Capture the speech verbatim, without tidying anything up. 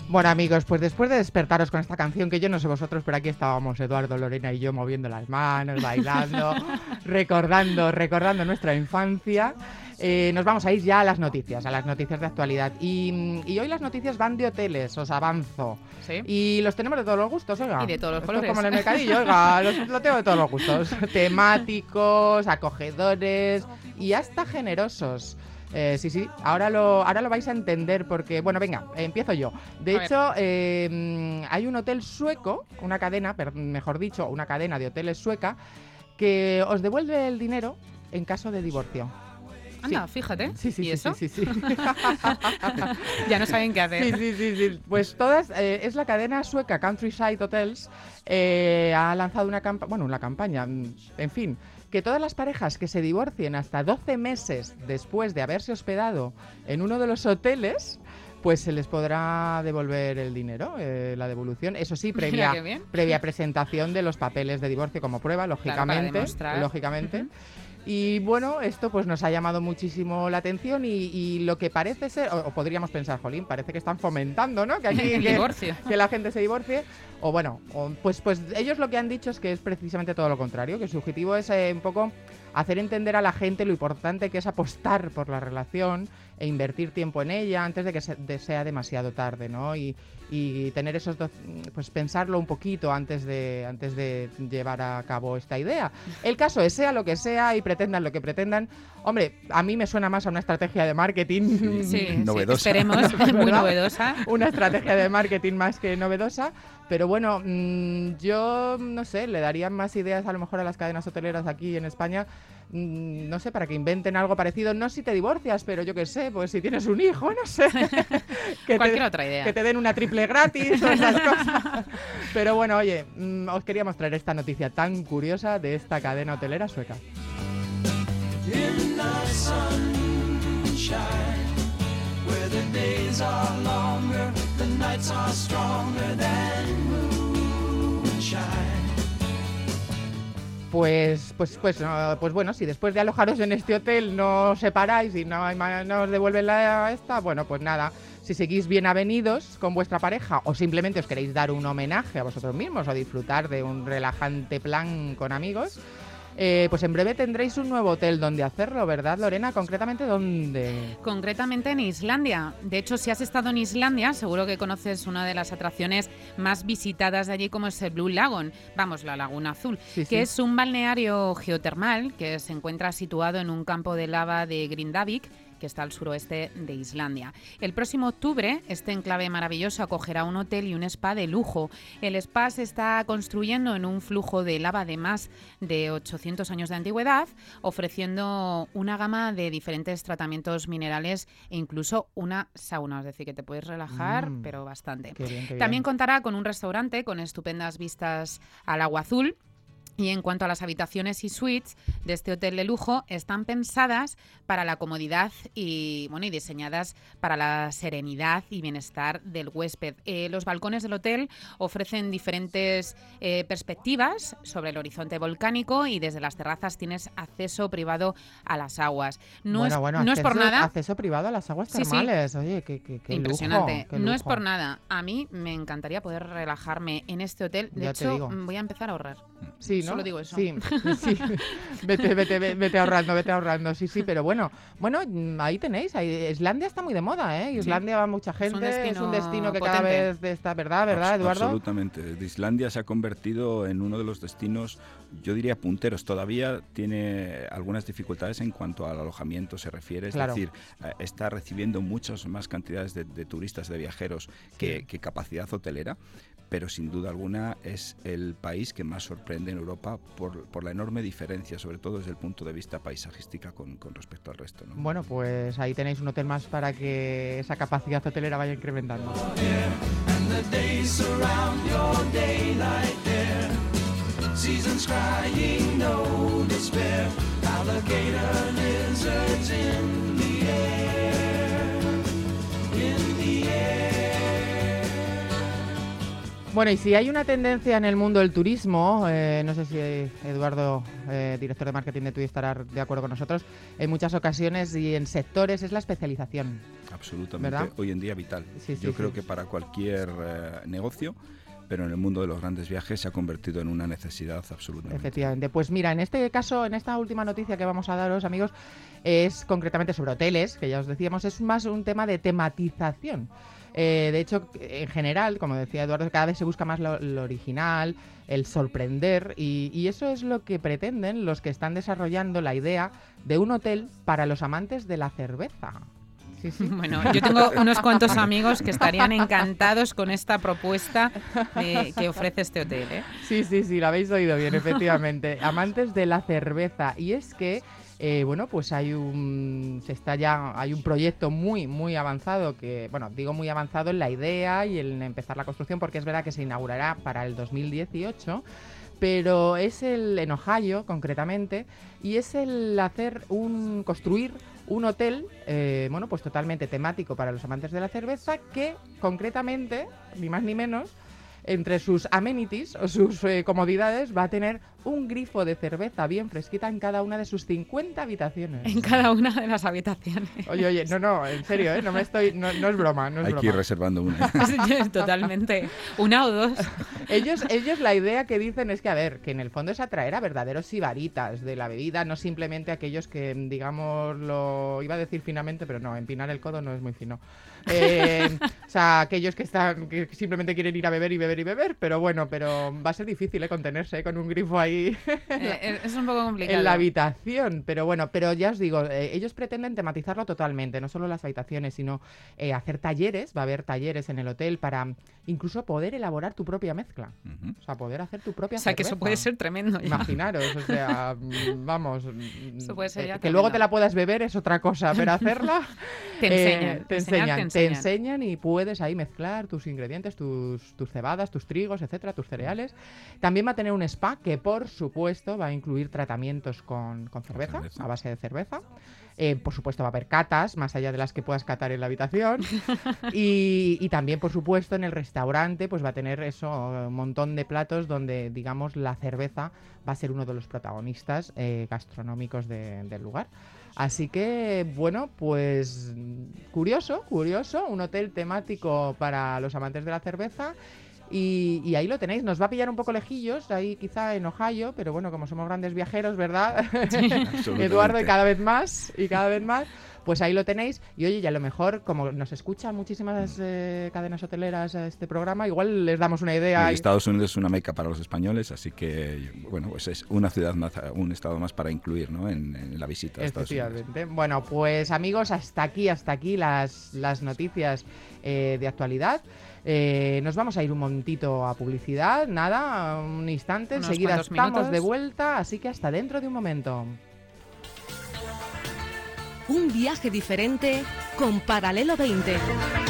Bueno, amigos, pues después de despertaros con esta canción, que yo no sé vosotros, pero aquí estábamos Eduardo, Lorena y yo moviendo las manos, bailando, recordando, recordando nuestra infancia. Eh, nos vamos a ir ya a las noticias, a las noticias de actualidad. Y, y hoy las noticias van de hoteles, os avanzo. ¿Sí? Y los tenemos de todos los gustos, oiga. Y de todos los Esto colores. es como en el mercadillo, oiga, los, lo tengo de todos los gustos. Temáticos, acogedores y hasta generosos. Eh, sí, sí, ahora lo, ahora lo vais a entender porque, bueno, venga, eh, empiezo yo. De A hecho, eh, hay un hotel sueco, una cadena, per, mejor dicho, una cadena de hoteles sueca, que os devuelve el dinero en caso de divorcio. Anda, Sí. fíjate. Sí, sí, ¿Y sí, eso? sí, sí, sí. Ya no saben qué hacer. Sí, sí, sí, sí. Pues todas, eh, es la cadena sueca Countryside Hotels, eh, ha lanzado una campaña, bueno, una campaña, mm, en fin, que todas las parejas que se divorcien hasta doce meses después de haberse hospedado en uno de los hoteles, pues se les podrá devolver el dinero, eh, la devolución. Eso sí, Mira previa, qué bien. previa presentación de los papeles de divorcio como prueba, Claro, para lógicamente. demostrar. lógicamente. Ujú. Y bueno, esto pues nos ha llamado muchísimo la atención y, y lo que parece ser, o, o podríamos pensar, jolín, parece que están fomentando, ¿no? Que aquí El que, divorcio. que la gente se divorcie. O bueno, o, pues, pues ellos lo que han dicho es que es precisamente todo lo contrario, que su objetivo es eh, un poco hacer entender a la gente lo importante que es apostar por la relación e invertir tiempo en ella antes de que se, de sea demasiado tarde, ¿no? Y, y tener esos dos, pues pensarlo un poquito antes de antes de llevar a cabo esta idea. El caso es, sea lo que sea y pretendan lo que pretendan, hombre, a mí me suena más a una estrategia de marketing. Sí, sí, Novedosa. esperemos, muy ¿Verdad? novedosa. Una estrategia de marketing más que novedosa, pero bueno, mmm, yo no sé, le daría más ideas a lo mejor a las cadenas hoteleras aquí en España, mmm, no sé, para que inventen algo parecido, no si te divorcias, pero yo qué sé, pues si tienes un hijo, no sé. que Cualquier te, otra idea. Que te den una triple gratis o esas cosas. Pero bueno, oye, mmm, os quería mostrar esta noticia tan curiosa de esta cadena hotelera sueca. In the sunshine, where the days are longer, the nights are stronger than moonshine. Pues, pues, pues, no, pues bueno, si después de alojaros en este hotel no os separáis y no, hay ma- no os devuelven la esta, bueno, pues nada, si seguís bien avenidos con vuestra pareja o simplemente os queréis dar un homenaje a vosotros mismos o disfrutar de un relajante plan con amigos, eh, pues en breve tendréis un nuevo hotel donde hacerlo, ¿verdad, Lorena? Concretamente, ¿dónde? Concretamente en Islandia. De hecho, si has estado en Islandia, seguro que conoces una de las atracciones más visitadas de allí, como es el Blue Lagoon, vamos, la Laguna Azul, Sí, sí. que es un balneario geotermal que se encuentra situado en un campo de lava de Grindavik, que está al suroeste de Islandia. El próximo octubre, este enclave maravilloso acogerá un hotel y un spa de lujo. El spa se está construyendo en un flujo de lava de más de ochocientos años de antigüedad, ofreciendo una gama de diferentes tratamientos minerales e incluso una sauna, es decir, que te puedes relajar, Mm. pero bastante. Qué bien, qué bien. También contará con un restaurante con estupendas vistas al agua azul. Y en cuanto a las habitaciones y suites de este hotel de lujo, están pensadas para la comodidad y, bueno, y diseñadas para la serenidad y bienestar del huésped. Eh, los balcones del hotel ofrecen diferentes eh, perspectivas sobre el horizonte volcánico y desde las terrazas tienes acceso privado a las aguas. No, bueno, es, bueno, no es por acceso- nada. Acceso privado a las aguas Sí, sí. termales, oye, qué, qué, qué Impresionante. lujo, qué No es lujo. por nada. A mí me encantaría poder relajarme en este hotel. De Ya te hecho, digo. voy a empezar a ahorrar. Sí, ¿no? Solo digo eso. Sí, sí. Vete, vete, ve- vete ahorrando, vete ahorrando. Sí, sí, pero bueno, bueno, mm, ahí tenéis. Ahí, Islandia está muy de moda, ¿eh? Islandia va mucha gente. un destino destino que cada potente. vez está, ¿verdad? ¿Verdad, Abs- Eduardo? Absolutamente. Islandia se ha convertido en uno de los destinos, yo diría, punteros. Todavía tiene algunas dificultades en cuanto al alojamiento se refiere. Es Claro. decir, eh, está recibiendo muchas más cantidades de, de turistas, de viajeros, que, que capacidad hotelera. Pero sin duda alguna es el país que más sorprende en Europa por, por la enorme diferencia, sobre todo desde el punto de vista paisajística con, con respecto al resto, ¿no? Bueno, pues ahí tenéis un hotel más para que esa capacidad hotelera vaya incrementando. And the days surround your daylight there. Seasons crying, no despair. Alligator lizards in the air. In the air. Bueno, y si hay una tendencia en el mundo del turismo, eh, no sé si Eduardo, eh, director de marketing de TUI, estará de acuerdo con nosotros, en muchas ocasiones y en sectores es la especialización. Absolutamente, ¿verdad? hoy en día vital. Sí, sí, Yo creo sí. que para cualquier eh, negocio, pero en el mundo de los grandes viajes se ha convertido en una necesidad absolutamente. Efectivamente. Pues mira, en este caso, en esta última noticia que vamos a daros, amigos, es concretamente sobre hoteles, que ya os decíamos, es más un tema de tematización. Eh, de hecho, en general, como decía Eduardo, cada vez se busca más lo, lo original, el sorprender, y, y eso es lo que pretenden los que están desarrollando la idea de un hotel para los amantes de la cerveza. Sí, sí. Bueno, yo tengo unos cuantos amigos que estarían encantados con esta propuesta eh, que ofrece este hotel, ¿eh? Sí, sí, sí, lo habéis oído bien, efectivamente. Amantes de la cerveza. Y es que, eh, bueno, pues hay un, se está ya, hay un proyecto muy, muy avanzado que, bueno, digo muy avanzado en la idea y en empezar la construcción, porque es verdad que se inaugurará para el dos mil dieciocho. Pero es el en Ohio, concretamente, y es el hacer un construir un hotel, eh, bueno, pues totalmente temático para los amantes de la cerveza, que concretamente, ni más ni menos, entre sus amenities o sus eh, comodidades va a tener un grifo de cerveza bien fresquita en cada una de sus cincuenta habitaciones. En cada una de las habitaciones. Oye, oye, no, no, en serio, ¿eh? No me estoy, no, no es broma, no es Hay broma. que ir reservando una. Totalmente. Una o dos. Ellos, ellos la idea que dicen es que, a ver, que en el fondo es atraer a verdaderos sibaritas de la bebida, no simplemente aquellos que, digamos, lo iba a decir finamente, pero no, empinar el codo no es muy fino. Eh, o sea, aquellos que están que simplemente quieren ir a beber y beber y beber, pero bueno, pero va a ser difícil, ¿eh? Contenerse, ¿eh? Con un grifo ahí Eh, es un poco complicado. en la habitación, pero bueno, pero ya os digo, eh, ellos pretenden tematizarlo totalmente, no solo las habitaciones, sino eh, hacer talleres, va a haber talleres en el hotel para incluso poder elaborar tu propia mezcla, Ujú. o sea, poder hacer tu propia O sea, que eso cerveza. puede ser tremendo. ya. Imaginaros, o sea, mm, vamos, mm, Eso puede ser eh, ya que tremendo. luego te la puedas beber es otra cosa, pero hacerla Te eh, enseñan. te enseñar, enseñan, te te enseñan. enseñan y puedes ahí mezclar tus ingredientes, tus, tus cebadas, tus trigos, etcétera, tus cereales. También va a tener un spa que, por supuesto, va a incluir tratamientos con, con cerveza, cerveza. a base de cerveza. Eh, por supuesto, va a haber catas, más allá de las que puedas catar en la habitación. y, y también, por supuesto, en el restaurante, pues va a tener eso, un montón de platos donde, digamos, la cerveza va a ser uno de los protagonistas eh, gastronómicos de- del lugar. Así que, bueno, pues curioso, curioso, un hotel temático para los amantes de la cerveza. Y, y ahí lo tenéis, nos va a pillar un poco lejillos, ahí quizá en Ohio, pero bueno, como somos grandes viajeros, ¿verdad? Absolutamente. Eduardo, y cada vez más, y cada vez más, pues ahí lo tenéis. Y oye, y a lo mejor, como nos escuchan muchísimas eh, cadenas hoteleras a este programa, igual les damos una idea. Y y- Estados Unidos es una meca para los españoles, así que bueno, pues es una ciudad más, un estado más para incluir, ¿no? en, en la visita a Estados Unidos. Efectivamente. Bueno, pues amigos, hasta aquí, hasta aquí las, las noticias eh, de actualidad. Eh, nos vamos a ir un momentito a publicidad, nada, un instante, Unos enseguida cuantos estamos minutos. de vuelta, así que hasta dentro de un momento. Un viaje diferente con Paralelo veinte.